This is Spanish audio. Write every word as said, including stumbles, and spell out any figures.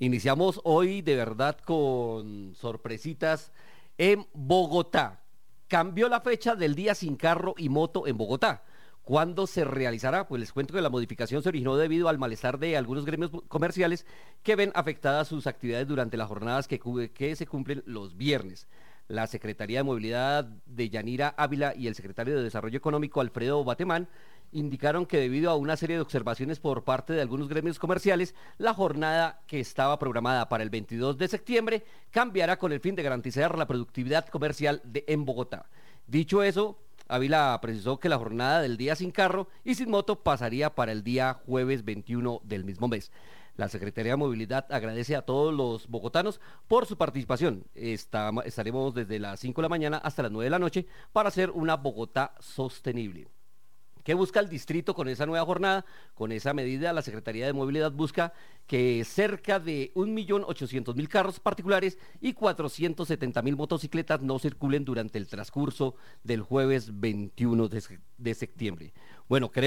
Iniciamos hoy de verdad con sorpresitas en Bogotá. Cambió la fecha del día sin carro y moto en Bogotá. ¿Cuándo se realizará? Pues les cuento que la modificación se originó debido al malestar de algunos gremios comerciales que ven afectadas sus actividades durante las jornadas que, que se cumplen los viernes. La Secretaría de Movilidad de Yanira Ávila y el secretario de Desarrollo Económico Alfredo Batemán indicaron que debido a una serie de observaciones por parte de algunos gremios comerciales, la jornada que estaba programada para el veintidós de septiembre cambiará con el fin de garantizar la productividad comercial de, en Bogotá. Dicho eso, Ávila precisó que la jornada del día sin carro y sin moto pasaría para el día jueves veintiuno del mismo mes. La Secretaría de Movilidad agradece a todos los bogotanos por su participación. Está, estaremos desde las cinco de la mañana hasta las nueve de la noche para hacer una Bogotá sostenible. ¿Qué busca el distrito con esa nueva jornada? Con esa medida, la Secretaría de Movilidad busca que cerca de un millón ochocientos mil carros particulares y cuatrocientas setenta mil motocicletas no circulen durante el transcurso del jueves veintiuno de septiembre. Bueno, queremos